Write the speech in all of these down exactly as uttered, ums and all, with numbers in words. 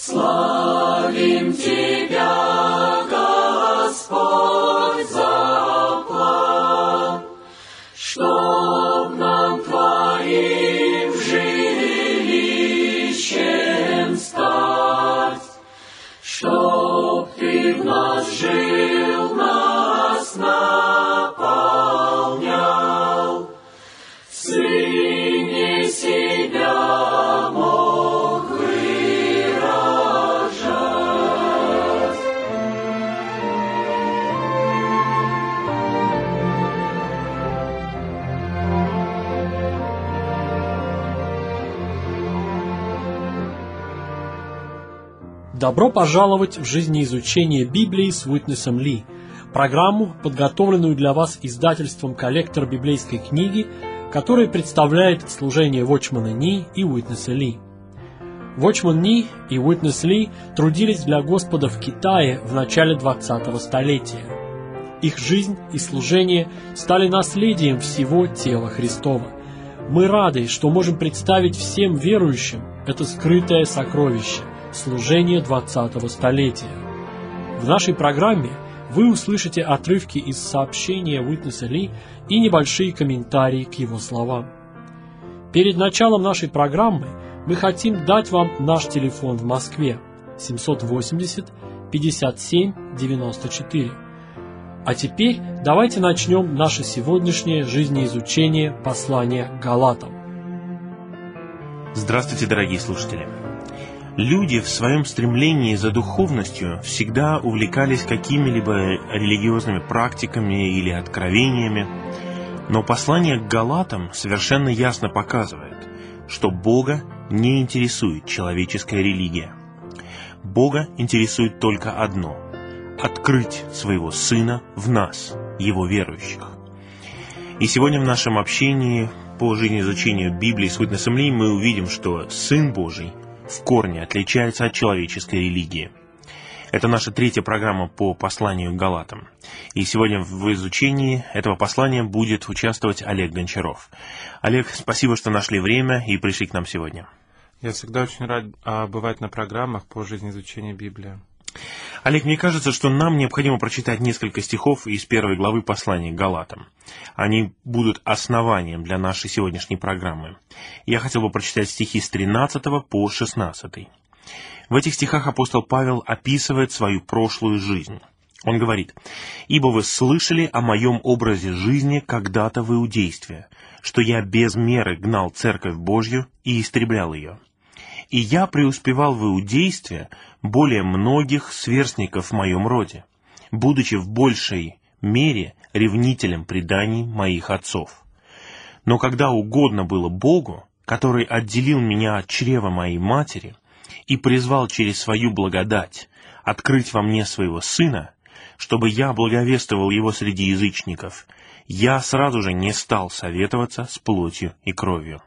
Славим Тебя, Господь, за план, чтоб нам Твоим жилищем стать, чтоб Ты в нас жил, нас наполнял, в Сыне себя мог выражать. Добро пожаловать в жизнеизучение Библии с Уитнесом Ли, программу, подготовленную для вас издательством «Коллектор библейской книги», которая представляет служение Watchman Nee и Уитнеса Ли. Watchman Nee и Уитнес Ли трудились для Господа в Китае в начале двадцатого столетия. Их жизнь и служение стали наследием всего тела Христова. Мы рады, что можем представить всем верующим это скрытое сокровище – служение двадцатого столетия. В нашей программе вы услышите отрывки из сообщения Уитнеса Ли и небольшие комментарии к его словам. Перед началом нашей программы мы хотим дать вам наш телефон в Москве семьсот восемьдесят пятьдесят семь девяносто четыре. А теперь давайте начнем наше сегодняшнее жизнеизучение послания к Галатам. Здравствуйте, дорогие слушатели! Люди в своем стремлении за духовностью всегда увлекались какими-либо религиозными практиками или откровениями, но послание к Галатам совершенно ясно показывает, что Бога не интересует человеческая религия. Бога интересует только одно – открыть своего Сына в нас, Его верующих. И сегодня в нашем общении по жизнеизучению Библии с Уитнесом Ли мы увидим, что Сын Божий в корне отличается от человеческой религии. Это наша третья программа по посланию к Галатам. И сегодня в изучении этого послания будет участвовать Олег Гончаров. Олег, спасибо, что нашли время и пришли к нам сегодня. Я всегда очень рад а, бывать на программах по жизнеизучению Библии. Олег, мне кажется, что нам необходимо прочитать несколько стихов из первой главы послания к Галатам. Они будут основанием для нашей сегодняшней программы. Я хотел бы прочитать стихи с тринадцатого по шестнадцатый. В этих стихах апостол Павел описывает свою прошлую жизнь. Он говорит: «Ибо вы слышали о моем образе жизни когда-то в иудействе, что я без меры гнал церковь Божью и истреблял ее. И я преуспевал в иудействе более многих сверстников в моем роде, будучи в большей мере ревнителем преданий моих отцов. Но когда угодно было Богу, который отделил меня от чрева моей матери и призвал через свою благодать открыть во мне своего Сына, чтобы я благовествовал его среди язычников, я сразу же не стал советоваться с плотью и кровью».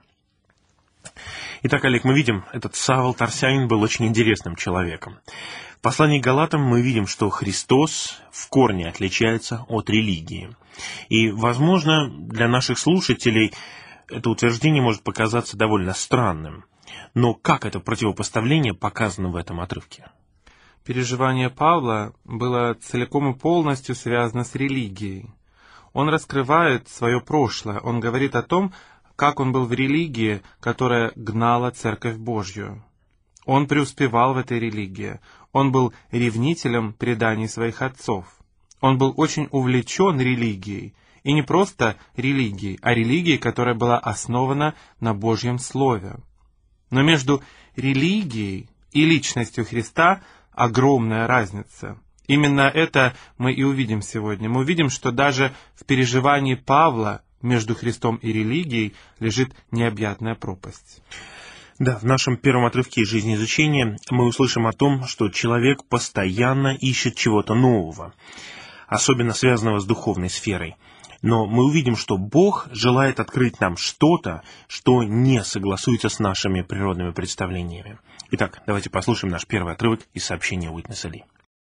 Итак, Олег, мы видим, этот Савл Тарсянин был очень интересным человеком. В послании к Галатам мы видим, что Христос в корне отличается от религии. И, возможно, для наших слушателей это утверждение может показаться довольно странным. Но как это противопоставление показано в этом отрывке? Переживание Павла было целиком и полностью связано с религией. Он раскрывает свое прошлое, он говорит о том, как он был в религии, которая гнала Церковь Божью. Он преуспевал в этой религии. Он был ревнителем преданий своих отцов. Он был очень увлечен религией. И не просто религией, а религией, которая была основана на Божьем Слове. Но между религией и личностью Христа огромная разница. Именно это мы и увидим сегодня. Мы увидим, что даже в переживании Павла между Христом и религией лежит необъятная пропасть. Да, в нашем первом отрывке жизнеизучения мы услышим о том, что человек постоянно ищет чего-то нового, особенно связанного с духовной сферой. Но мы увидим, что Бог желает открыть нам что-то, что не согласуется с нашими природными представлениями. Итак, давайте послушаем наш первый отрывок из сообщения Уитнеса Ли.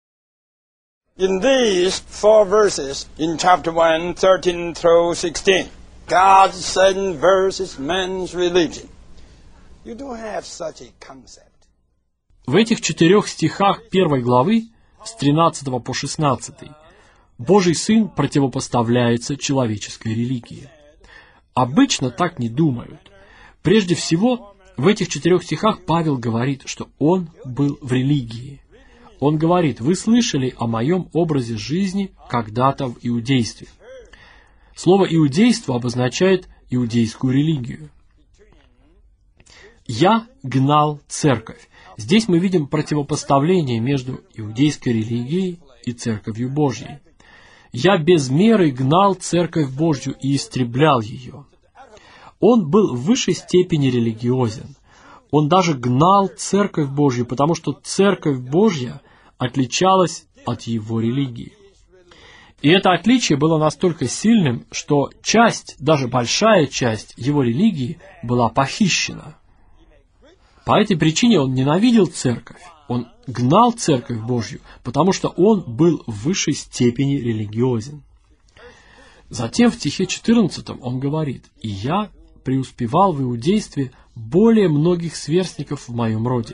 In these four verses, in chapter one, thirteen through sixteen, God's seven verses, man's religion. You don't have such a concept. В этих четырех стихах первой главы, с тринадцатого по шестнадцатый, Божий Сын противопоставляется человеческой религии. Обычно так не думают. Прежде всего, в этих четырех стихах Павел говорит, что он был в религии. Он говорит: «Вы слышали о моем образе жизни когда-то в иудействе». Слово «иудейство» обозначает иудейскую религию. «Я гнал церковь». Здесь мы видим противопоставление между иудейской религией и церковью Божьей. «Я без меры гнал церковь Божью и истреблял ее». Он был в высшей степени религиозен. Он даже гнал церковь Божью, потому что церковь Божья отличалась от его религии. И это отличие было настолько сильным, что часть, даже большая часть его религии была похищена. По этой причине он ненавидел церковь, он гнал церковь Божью, потому что он был в высшей степени религиозен. Затем в стихе четырнадцатом он говорит: «И я преуспевал в иудействе более многих сверстников в моем роде».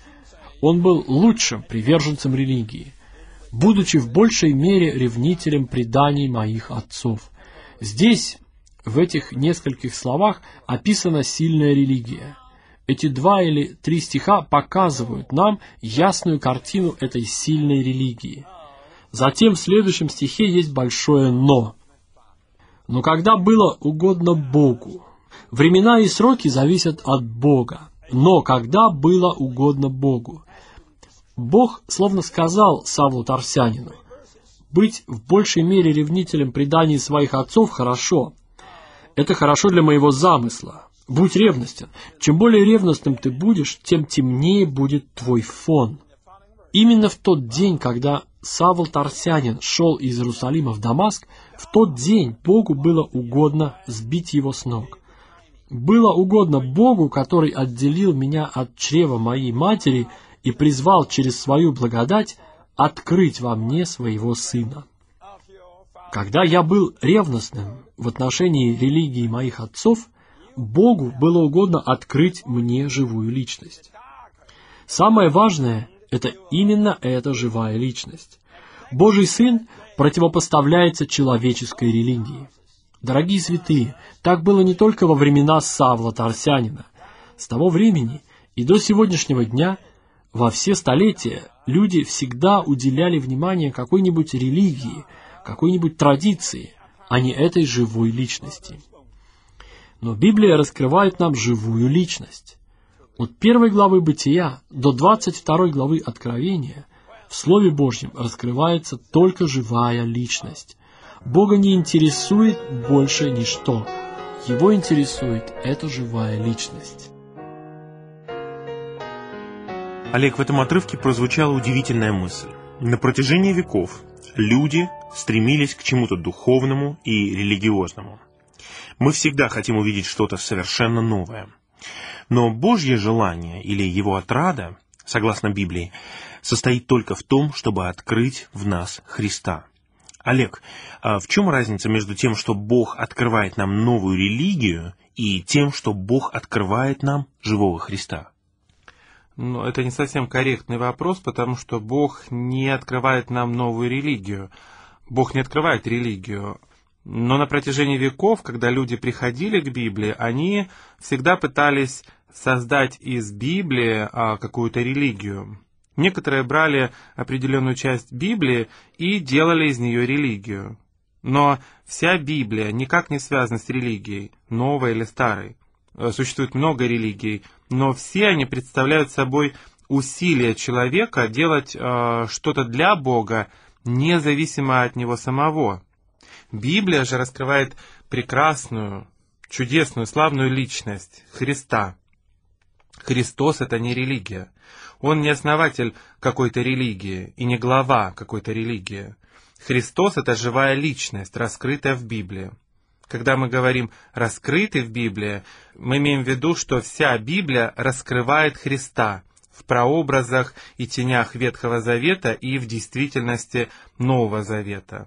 Он был лучшим приверженцем религии, будучи в большей мере ревнителем преданий моих отцов. Здесь, в этих нескольких словах, описана сильная религия. Эти два или три стиха показывают нам ясную картину этой сильной религии. Затем в следующем стихе есть большое «но». «Но когда было угодно Богу». Времена и сроки зависят от Бога. Но когда было угодно Богу. Бог словно сказал Савлу Тарсянину: «Быть в большей мере ревнителем преданий своих отцов хорошо. Это хорошо для моего замысла. Будь ревностен. Чем более ревностным ты будешь, тем темнее будет твой фон». Именно в тот день, когда Савл Тарсянин шел из Иерусалима в Дамаск, в тот день Богу было угодно сбить его с ног. Было угодно Богу, который отделил меня от чрева моей матери и призвал через свою благодать открыть во мне своего Сына. Когда я был ревностным в отношении религии моих отцов, Богу было угодно открыть мне живую личность. Самое важное – это именно эта живая личность. Божий Сын противопоставляется человеческой религии. Дорогие святые, так было не только во времена Савла Тарсянина. С того времени и до сегодняшнего дня во все столетия люди всегда уделяли внимание какой-нибудь религии, какой-нибудь традиции, а не этой живой личности. Но Библия раскрывает нам живую личность. От первой главы Бытия до двадцать второй главы Откровения в Слове Божьем раскрывается только живая личность. Бога не интересует больше ничто. Его интересует эта живая личность. Олег, в этом отрывке прозвучала удивительная мысль. На протяжении веков люди стремились к чему-то духовному и религиозному. Мы всегда хотим увидеть что-то совершенно новое. Но Божье желание или его отрада, согласно Библии, состоит только в том, чтобы открыть в нас Христа. Олег, а в чем разница между тем, что Бог открывает нам новую религию, и тем, что Бог открывает нам живого Христа? Ну, это не совсем корректный вопрос, потому что Бог не открывает нам новую религию. Бог не открывает религию. Но на протяжении веков, когда люди приходили к Библии, они всегда пытались создать из Библии а, какую-то религию. Некоторые брали определенную часть Библии и делали из нее религию. Но вся Библия никак не связана с религией, новой или старой. Существует много религий, но все они представляют собой усилия человека делать э, что-то для Бога, независимо от него самого. Библия же раскрывает прекрасную, чудесную, славную личность Христа. Христос — это не религия. Он не основатель какой-то религии и не глава какой-то религии. Христос — это живая личность, раскрытая в Библии. Когда мы говорим «раскрытый в Библии», мы имеем в виду, что вся Библия раскрывает Христа в прообразах и тенях Ветхого Завета и в действительности Нового Завета.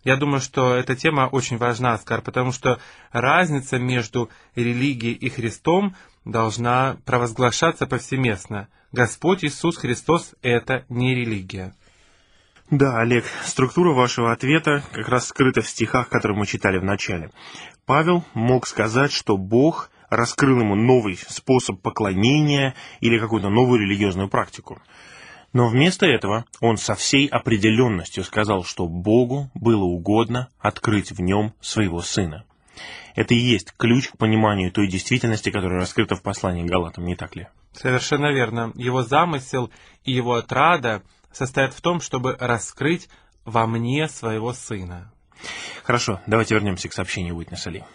Я думаю, что эта тема очень важна, Оскар, потому что разница между религией и Христом должна провозглашаться повсеместно. Господь Иисус Христос — это не религия. Да, Олег, структура вашего ответа как раз скрыта в стихах, которые мы читали в начале. Павел мог сказать, что Бог раскрыл ему новый способ поклонения или какую-то новую религиозную практику. Но вместо этого он со всей определенностью сказал, что Богу было угодно открыть в нем своего Сына. Это и есть ключ к пониманию той действительности, которая раскрыта в послании к Галатам, не так ли? Совершенно верно. Его замысел и его отрада состоят в том, чтобы раскрыть во мне своего Сына. Хорошо, давайте вернемся к сообщению Уитнеса Ли.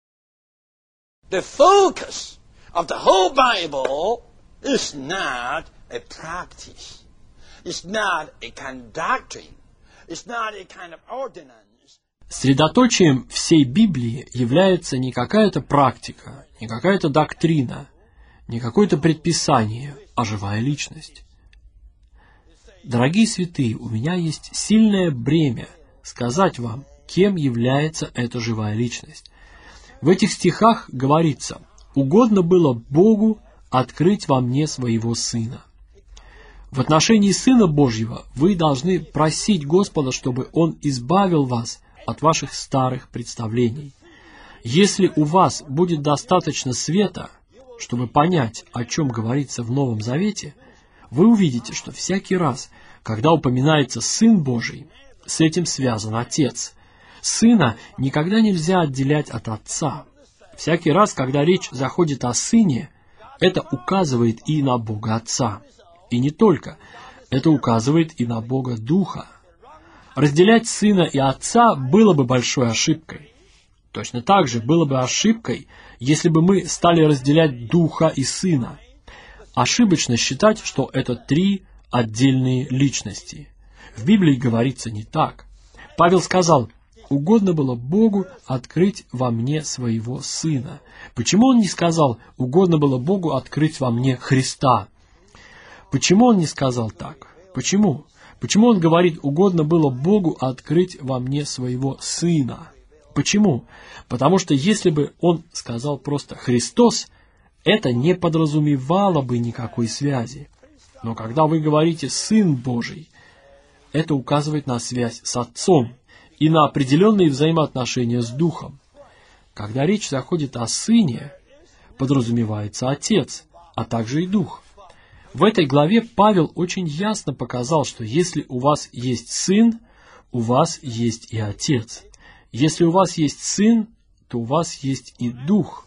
The focus of the whole Bible is not a practice. It's not a kind of doctrine. It's not a kind of ordinance. Средоточием всей Библии является не какая-то практика, не какая-то доктрина, не какое-то предписание, а живая личность. Дорогие святые, у меня есть сильное бремя сказать вам, кем является эта живая личность. В этих стихах говорится: «Угодно было Богу открыть во мне своего Сына». В отношении Сына Божьего вы должны просить Господа, чтобы Он избавил вас от ваших старых представлений. Если у вас будет достаточно света, чтобы понять, о чем говорится в Новом Завете, вы увидите, что всякий раз, когда упоминается Сын Божий, с этим связан Отец. Сына никогда нельзя отделять от Отца. Всякий раз, когда речь заходит о Сыне, это указывает и на Бога Отца. И не только, это указывает и на Бога Духа. Разделять Сына и Отца было бы большой ошибкой. Точно так же было бы ошибкой, если бы мы стали разделять Духа и Сына. Ошибочно считать, что это три отдельные личности. В Библии говорится не так. Павел сказал: «Угодно было Богу открыть во мне своего Сына». Почему он не сказал: «Угодно было Богу открыть во мне Христа»? Почему он не сказал так? Почему? Почему он говорит: «Угодно было Богу открыть во мне своего Сына»? Почему? Потому что если бы он сказал просто «Христос», это не подразумевало бы никакой связи. Но когда вы говорите «Сын Божий», это указывает на связь с Отцом и на определенные взаимоотношения с Духом. Когда речь заходит о Сыне, подразумевается Отец, а также и Дух. В этой главе Павел очень ясно показал, что если у вас есть Сын, у вас есть и Отец. Если у вас есть Сын, то у вас есть и Дух.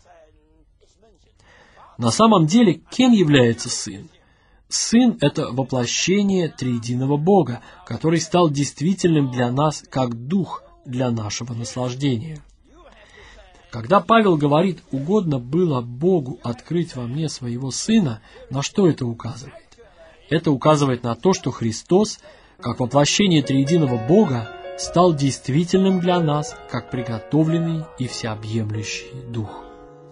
На самом деле, кем является Сын? Сын — это воплощение триединого Бога, который стал действительным для нас как Дух для нашего наслаждения. Когда Павел говорит: «Угодно было Богу открыть во мне своего Сына», на что это указывает? Это указывает на то, что Христос, как воплощение триединого Бога, стал действительным для нас как приготовленный и всеобъемлющий Дух.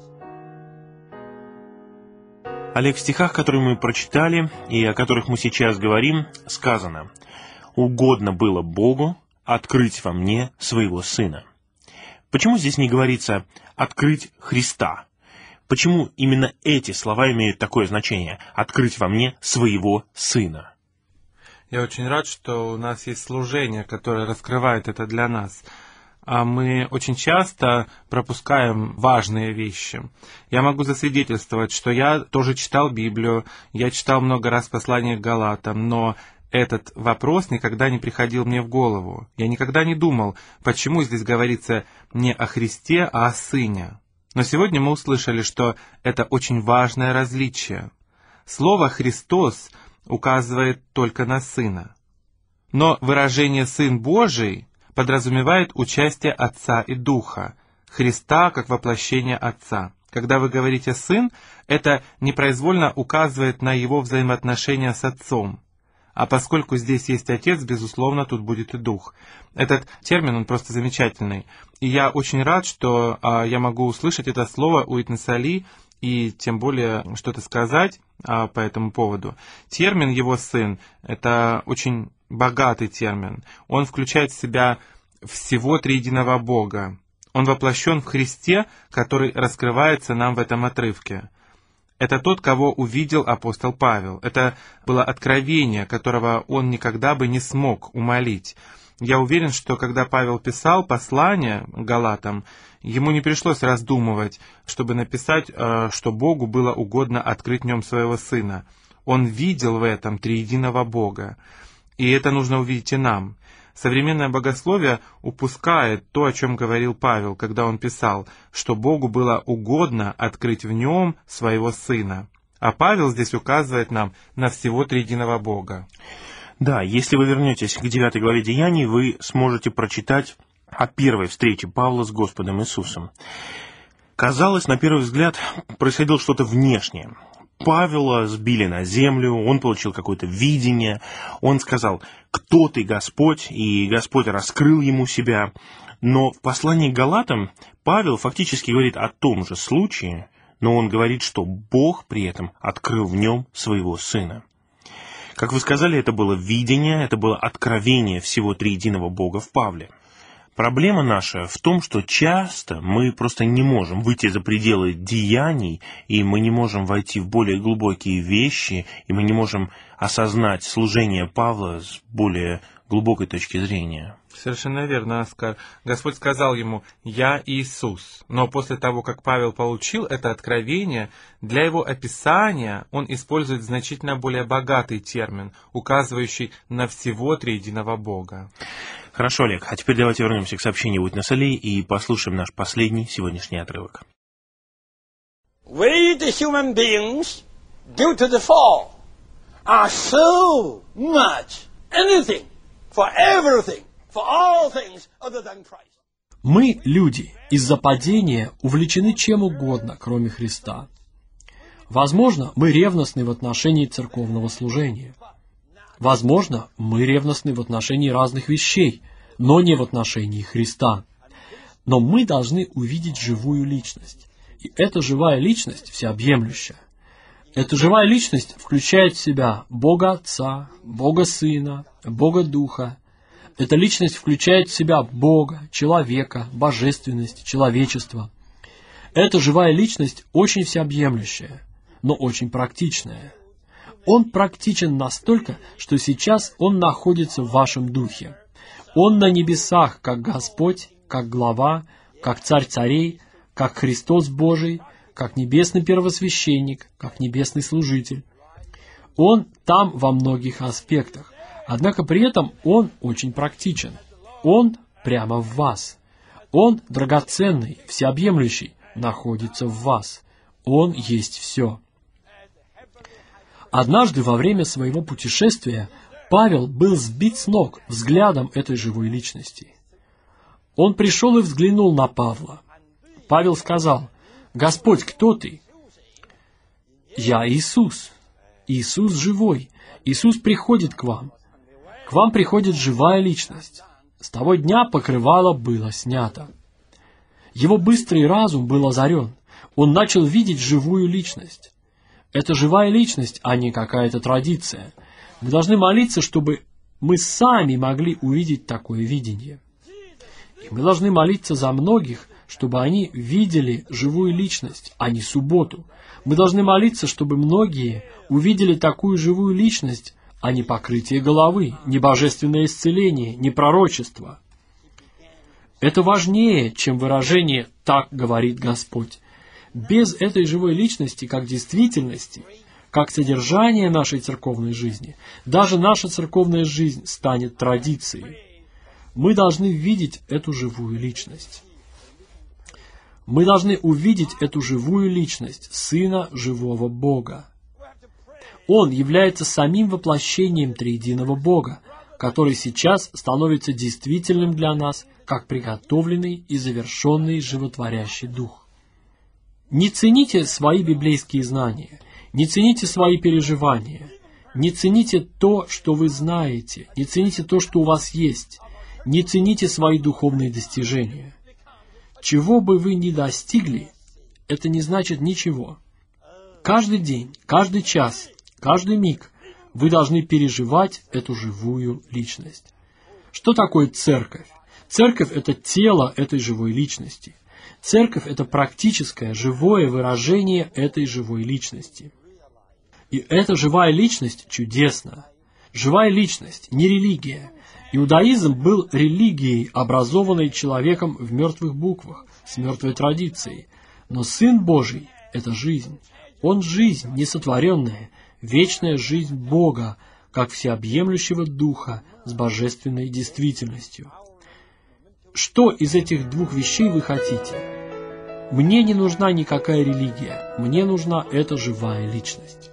Олег, в стихах, которые мы прочитали и о которых мы сейчас говорим, сказано: «Угодно было Богу открыть во мне своего Сына». Почему здесь не говорится «открыть Христа»? Почему именно эти слова имеют такое значение — «открыть во мне своего Сына»? Я очень рад, что у нас есть служение, которое раскрывает это для нас. А мы очень часто пропускаем важные вещи. Я могу засвидетельствовать, что я тоже читал Библию, я читал много раз послание к Галатам, но этот вопрос никогда не приходил мне в голову. Я никогда не думал, почему здесь говорится не о Христе, а о Сыне. Но сегодня мы услышали, что это очень важное различие. Слово «Христос» указывает только на Сына. Но выражение «Сын Божий» подразумевает участие Отца и Духа, Христа как воплощение Отца. Когда вы говорите «сын», это непроизвольно указывает на его взаимоотношения с Отцом. А поскольку здесь есть Отец, безусловно, тут будет и Дух. Этот термин, он просто замечательный. И я очень рад, что а, я могу услышать это слово Уитнеса Ли и тем более что-то сказать а, по этому поводу. Термин «его сын» — это очень богатый термин. Он включает в себя всего триединого Бога. Он воплощен в Христе, который раскрывается нам в этом отрывке. Это тот, кого увидел апостол Павел. Это было откровение, которого он никогда бы не смог умолить. Я уверен, что когда Павел писал послание Галатам, ему не пришлось раздумывать, чтобы написать, что Богу было угодно открыть в нем своего Сына. Он видел в этом триединого Бога. И это нужно увидеть и нам. Современное богословие упускает то, о чем говорил Павел, когда он писал, что Богу было угодно открыть в нем своего Сына. А Павел здесь указывает нам на всего триединого Бога. Да, если вы вернетесь к девятой главе Деяний, вы сможете прочитать о первой встрече Павла с Господом Иисусом. Казалось, на первый взгляд, происходило что-то внешнее. Павела сбили на землю, он получил какое-то видение, он сказал: «Кто ты, Господь?» И Господь раскрыл ему себя. Но в послании к Галатам Павел фактически говорит о том же случае, но он говорит, что Бог при этом открыл в нем своего Сына. Как вы сказали, это было видение, это было откровение всего триединого Бога в Павле. Проблема наша в том, что часто мы просто не можем выйти за пределы деяний, и мы не можем войти в более глубокие вещи, и мы не можем осознать служение Павла с более глубокой точки зрения. Совершенно верно, Оскар. Господь сказал ему: «Я Иисус». Но после того, как Павел получил это откровение, для его описания он использует значительно более богатый термин, указывающий на всего триединого Бога. Хорошо, Олег, а теперь давайте вернемся к сообщению Уитнеса Ли и послушаем наш последний сегодняшний отрывок. We, the human beings, due to the fall, are so much anything, for everything, for all things other than Christ. Мы, люди, из-за падения увлечены чем угодно, кроме Христа. Возможно, мы ревностны в отношении церковного служения. Возможно, мы ревностны в отношении разных вещей, но не в отношении Христа. Но мы должны увидеть живую личность. И эта живая личность всеобъемлющая. Эта живая личность включает в себя Бога Отца, Бога Сына, Бога Духа. Эта личность включает в себя Бога, человека, божественность, человечество. Эта живая личность очень всеобъемлющая, но очень практичная. Он практичен настолько, что сейчас Он находится в вашем духе. Он на небесах, как Господь, как глава, как Царь царей, как Христос Божий, как небесный первосвященник, как небесный служитель. Он там во многих аспектах, однако при этом Он очень практичен. Он прямо в вас. Он драгоценный, всеобъемлющий, находится в вас. Он есть все. Однажды во время своего путешествия Павел был сбит с ног взглядом этой живой личности. Он пришел и взглянул на Павла. Павел сказал: «Господь, кто ты?» «Я Иисус. Иисус живой. Иисус приходит к вам. К вам приходит живая личность. С того дня покрывало было снято». Его быстрый разум был озарен. Он начал видеть живую личность. Это живая личность, а не какая-то традиция. Мы должны молиться, чтобы мы сами могли увидеть такое видение. И мы должны молиться за многих, чтобы они видели живую личность, а не субботу. Мы должны молиться, чтобы многие увидели такую живую личность, а не покрытие головы, не божественное исцеление, не пророчество. Это важнее, чем выражение «так говорит Господь». Без этой живой личности, как действительности, как содержания нашей церковной жизни, даже наша церковная жизнь станет традицией. Мы должны видеть эту живую личность. Мы должны увидеть эту живую личность Сына живого Бога. Он является самим воплощением триединого Бога, который сейчас становится действительным для нас, как приготовленный и завершенный животворящий Дух. Не цените свои библейские знания, не цените свои переживания, не цените то, что вы знаете, не цените то, что у вас есть, не цените свои духовные достижения. Чего бы вы ни достигли, это не значит ничего. Каждый день, каждый час, каждый миг вы должны переживать эту живую личность. Что такое церковь? Церковь – это тело этой живой личности. Церковь – это практическое, живое выражение этой живой личности. И эта живая личность чудесна. Живая личность, не религия. Иудаизм был религией, образованной человеком в мертвых буквах, с мертвой традицией. Но Сын Божий – это жизнь. Он жизнь, несотворенная, вечная жизнь Бога, как всеобъемлющего Духа с божественной действительностью. Что из этих двух вещей вы хотите? Мне не нужна никакая религия, мне нужна эта живая личность.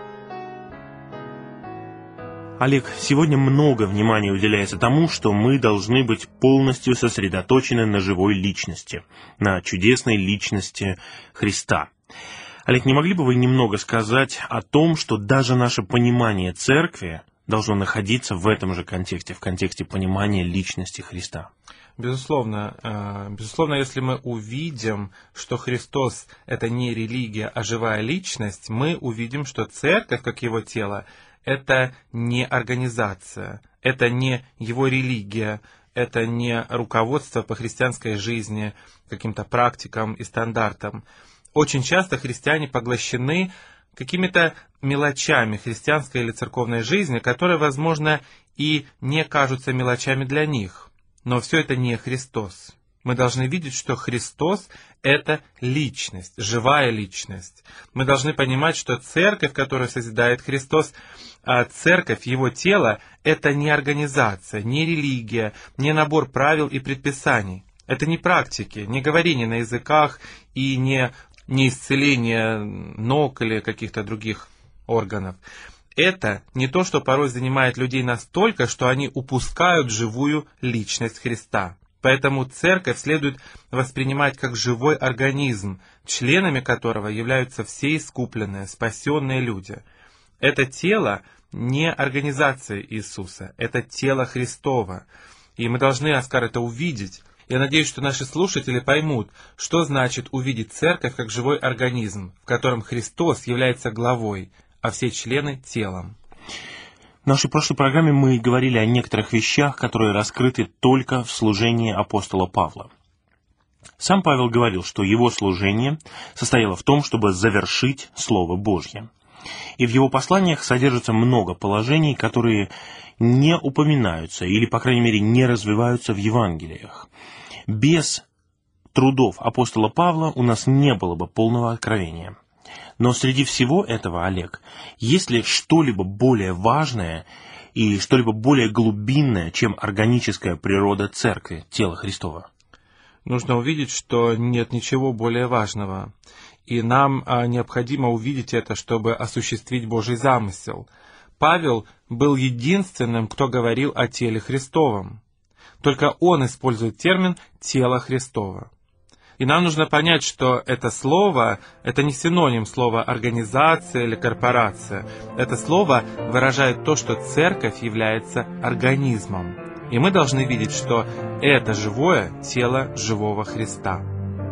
Олег, сегодня много внимания уделяется тому, что мы должны быть полностью сосредоточены на живой личности, на чудесной личности Христа. Олег, не могли бы вы немного сказать о том, что даже наше понимание церкви должно находиться в этом же контексте, в контексте понимания личности Христа? Безусловно, безусловно, если мы увидим, что Христос – это не религия, а живая личность, мы увидим, что церковь, как его тело, это не организация, это не его религия, это не руководство по христианской жизни, каким-то практикам и стандартам. Очень часто христиане поглощены какими-то мелочами христианской или церковной жизни, которые, возможно, и не кажутся мелочами для них. Но все это не Христос. Мы должны видеть, что Христос – это личность, живая личность. Мы должны понимать, что церковь, которую созидает Христос, а церковь, его тело – это не организация, не религия, не набор правил и предписаний. Это не практики, не говорение на языках и не, не исцеление ног или каких-то других органов. Это не то, что порой занимает людей настолько, что они упускают живую личность Христа. Поэтому церковь следует воспринимать как живой организм, членами которого являются все искупленные, спасенные люди. Это тело не организация Иисуса, это тело Христово. И мы должны, Оскар, это увидеть. Я надеюсь, что наши слушатели поймут, что значит увидеть церковь как живой организм, в котором Христос является главой, а все члены телом. В нашей прошлой программе мы говорили о некоторых вещах, которые раскрыты только в служении апостола Павла. Сам Павел говорил, что его служение состояло в том, чтобы завершить Слово Божье. И в его посланиях содержится много положений, которые не упоминаются или, по крайней мере, не развиваются в Евангелиях. Без трудов апостола Павла у нас не было бы полного откровения. Но среди всего этого, Олег, есть ли что-либо более важное и что-либо более глубинное, чем органическая природа церкви, тела Христова? Нужно увидеть, что нет ничего более важного. И нам а, необходимо увидеть это, чтобы осуществить Божий замысел. Павел был единственным, кто говорил о теле Христовом. Только он использует термин «тело Христово». И нам нужно понять, что это слово, это не синоним слова «организация» или «корпорация». Это слово выражает то, что церковь является организмом. И мы должны видеть, что это живое тело живого Христа.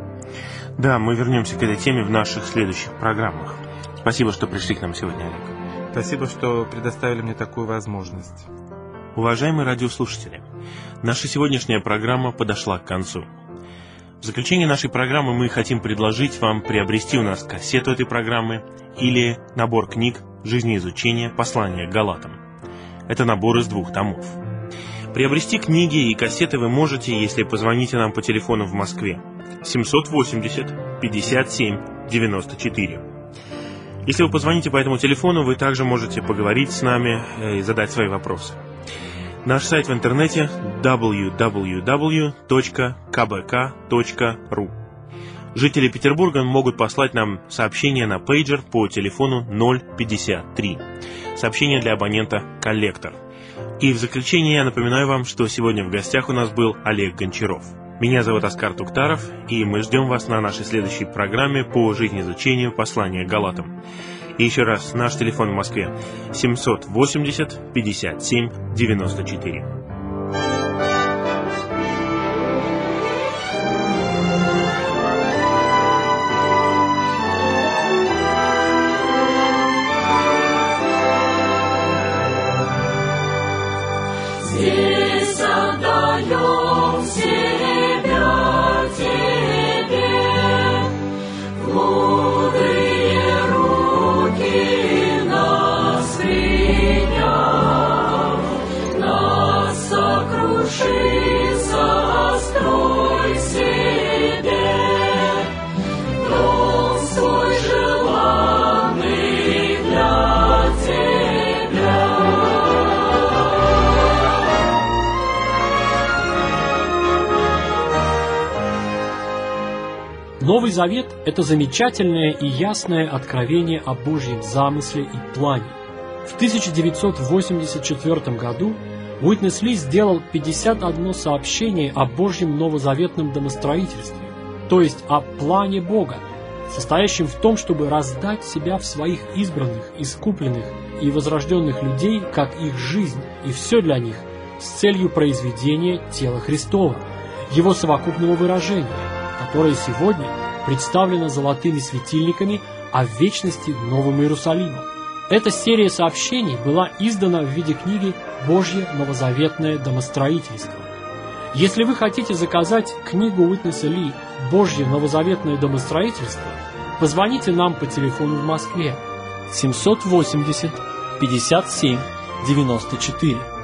Да, мы вернемся к этой теме в наших следующих программах. Спасибо, что пришли к нам сегодня, Олег. Спасибо, что предоставили мне такую возможность. Уважаемые радиослушатели, наша сегодняшняя программа подошла к концу. В заключение нашей программы мы хотим предложить вам приобрести у нас кассету этой программы или набор книг «Жизнеизучение. Послание к Галатам». Это набор из двух томов. Приобрести книги и кассеты вы можете, если позвоните нам по телефону в Москве семьсот восемьдесят пятьдесят семь девяносто четыре. Если вы позвоните по этому телефону, вы также можете поговорить с нами и задать свои вопросы. Наш сайт в интернете дабл ю дабл ю дабл ю точка ка бэ ка точка ру. Жители Петербурга могут послать нам сообщение на пейджер по телефону ноль пятьдесят три. Сообщение для абонента «Коллектор». И в заключение я напоминаю вам, что сегодня в гостях у нас был Олег Гончаров. Меня зовут Оскар Туктаров, и мы ждем вас на нашей следующей программе по жизнеизучению послания к Галатам. И еще раз, наш телефон в Москве семьсот восемьдесят пятьдесят семь девяносто четыре. Здесь отдаем Новый Завет – это замечательное и ясное откровение о Божьем замысле и плане. В тысяча девятьсот восемьдесят четвёртом году Уитнес Ли сделал пятьдесят одно сообщение о Божьем новозаветном домостроительстве, то есть о плане Бога, состоящем в том, чтобы раздать себя в своих избранных, искупленных и возрожденных людей, как их жизнь, и все для них, с целью произведения тела Христова, его совокупного выражения, которое сегодня представлено золотыми светильниками, а в вечности Новым Иерусалимом. Эта серия сообщений была издана в виде книги «Божье новозаветное домостроительство». Если вы хотите заказать книгу Уитнеса Ли «Божье новозаветное домостроительство», позвоните нам по телефону в Москве семьсот восемьдесят пятьдесят семь девяносто четыре.